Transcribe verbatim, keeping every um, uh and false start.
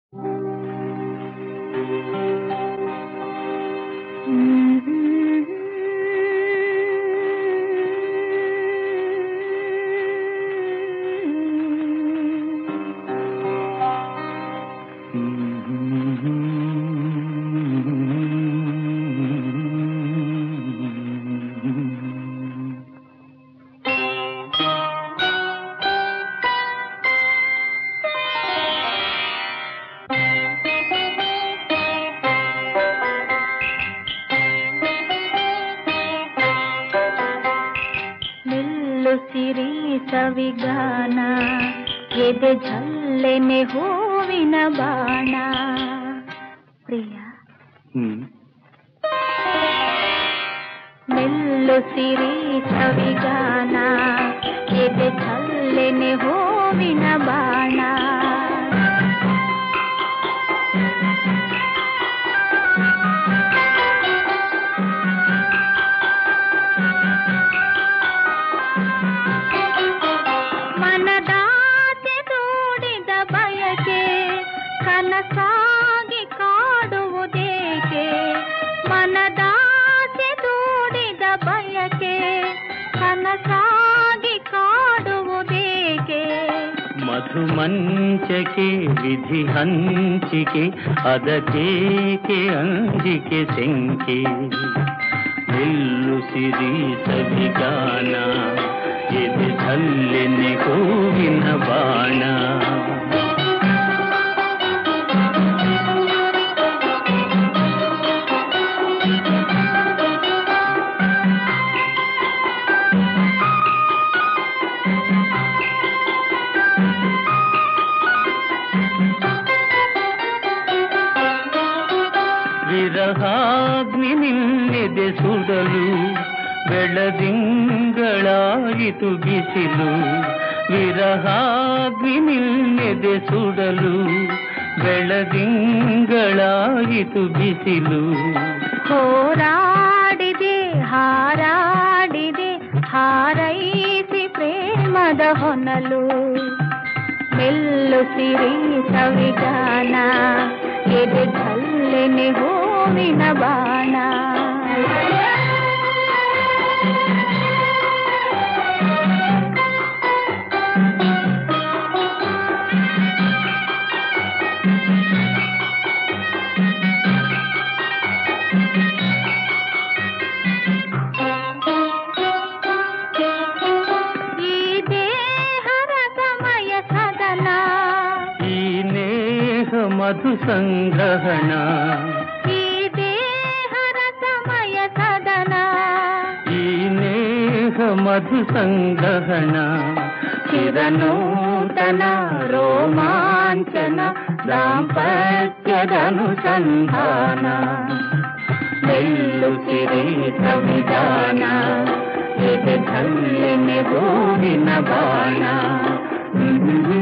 ಸಿರಿ ಸವಿಗಾನ ಎದೆ ಝಲ್ಲೆನೆ ಹೂವಿನ ಬಾಣ ಪ್ರಿಯ ಮೆಲ್ಲು ಸಿರಿ ಸವಿಗಾನ ಎದೆ ಝಲ್ಲೆನೆ ಹೂವಿನ ಬಾಣ ಕನಸಾಗಿ ಕಾಡುವುದೇಕೆ ಮನದಾಸೆ ದೂಡಿದ ಬಯಕೆ ಕನಸಾಗಿ ಕಾಡುವುದೇಕೆ ಮಧುಮಂಚಕೆ ವಿಧಿ ಹಂಚಿಕೆ ಅದಕ್ಕೇಕೆ ಅಂಜಿಕೆ ಸೆಂಕೆ ನಿಲ್ಲು ಸಿರಿ ಸವಿಗಾನ ಎದೆ ಝಲ್ಲೆನೆ ಹೂವಿನ ಬಾಣ ವಿರಹಾಗ್ನಿ ನಿನ್ನೆದೆ ಸುಡಲು ಬೆಳದಿಂಗಳಾಯಿತು ಬಿಸಿಲು ವಿರಹಾಗ್ನಿ ನಿನ್ನೆದೆ ಸುಡಲು ಬೆಳದಿಂಗಳಾಯಿತು ಬಿಸಿಲು ಹೋರಾಡಿದೆ ಹಾರಾಡಿದೆ ಹಾರೈಸಿ ಪ್ರೇಮದ ಹೊನಲು ಮೆಲ್ಲು ಸಿರಿ ಸವಿಗಾನ ಎದೆ ಝಲ್ಲೆನೆ ಹೂವಿನ ಬಾಣ ಈ ದೇಹರ ಸಮಯ ಸದನ ಈ ನೇಹ ಮಧು ಸಂಗ್ರಹಣ ಈ ದೇಹರ ಸಮಯ ಸದನ ಈ ನೇಹ ಮಧು ಸಂಗ್ರಹಣ ಚಿರನೂತನ ರೋಮಾಂಚನ ದಾಂಪತ್ಯದನುಸಂಧಾನ ಮೆಲ್ಲು ಸಿರಿ ಸವಿಗಾನ ಎದೆ ಝಲ್ಲೆನೆ ಹೂವಿನ ಬಾಣ